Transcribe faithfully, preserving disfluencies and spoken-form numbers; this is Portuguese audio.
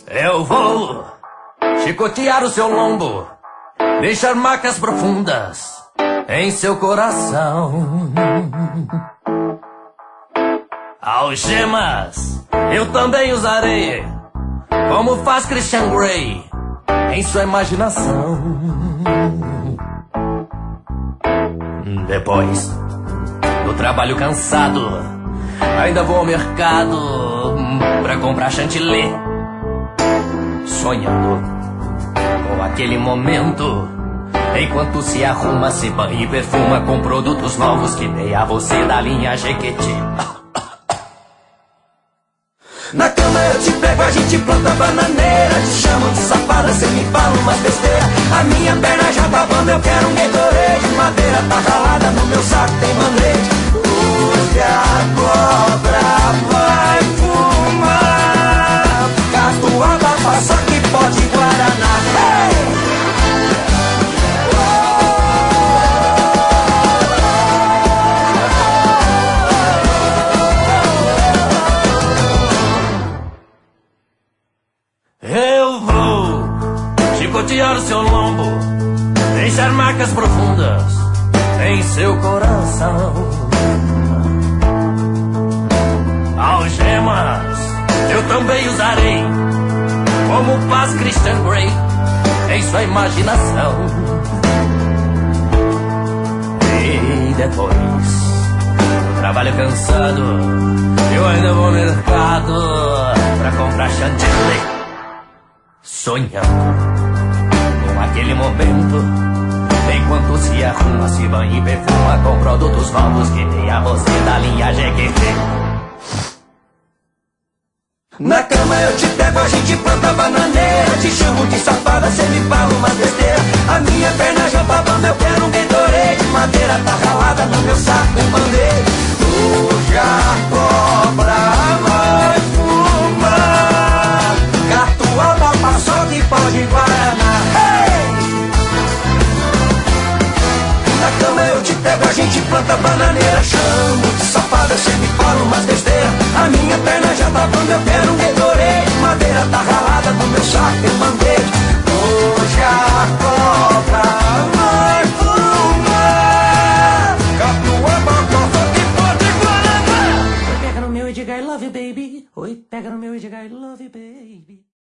Eu vou chicotear o seu lombo, deixar marcas profundas em seu coração. Algemas eu também usarei, como faz Christian Grey em sua imaginação. Depois do trabalho cansado, ainda vou ao mercado pra comprar chantilly, sonhando com aquele momento, enquanto se arruma, se banha e perfuma com produtos novos que dei a você da linha Jequiti. Na cama eu te pego, a gente planta bananeira, te chamo de safada, cê me fala umas besteira. A minha perna já tá bamba, eu quero um Gatorade. Madeira tá ralada, no meu saco tem band-aid. Hoje a cobra vai fumar catuaba, paçoca, pó de guaraná. Hey! Eu vou chicotear o seu lombo, deixar marcas profundas em seu coração. Algemas eu também usarei, como faz Christian Grey em sua imaginação. E depois do trabalho cansado, eu ainda vou ao mercado pra comprar chantilly, sonhando com aquele momento, enquanto se arruma, se banha e perfuma com produtos novos que dei a você da linha Jequiti. Na cama eu te pego, a gente planta bananeira, te chamo de safada, cê me fala umas besteira. A minha perna já tá bamba, eu quero um Gatorade. Madeira tá ralada, no meu saco tem band-aid. Hoje a cobra vai fumar catuaba, paçoca e pó de guaraná. Hey! Na cama eu te pego, a gente planta bananeira, chamo de safada, cê me fala umas besteira. A minha perna já tá bamba, eu quero um Gatorade. Madeira tá ralada, no meu saco tem band-aid. Hoje a cobra vai fumar catuaba, paçoca e pó de guaraná. Oi, pega no meu e diga I love you, baby. Oi, pega no meu e diga I love you, baby.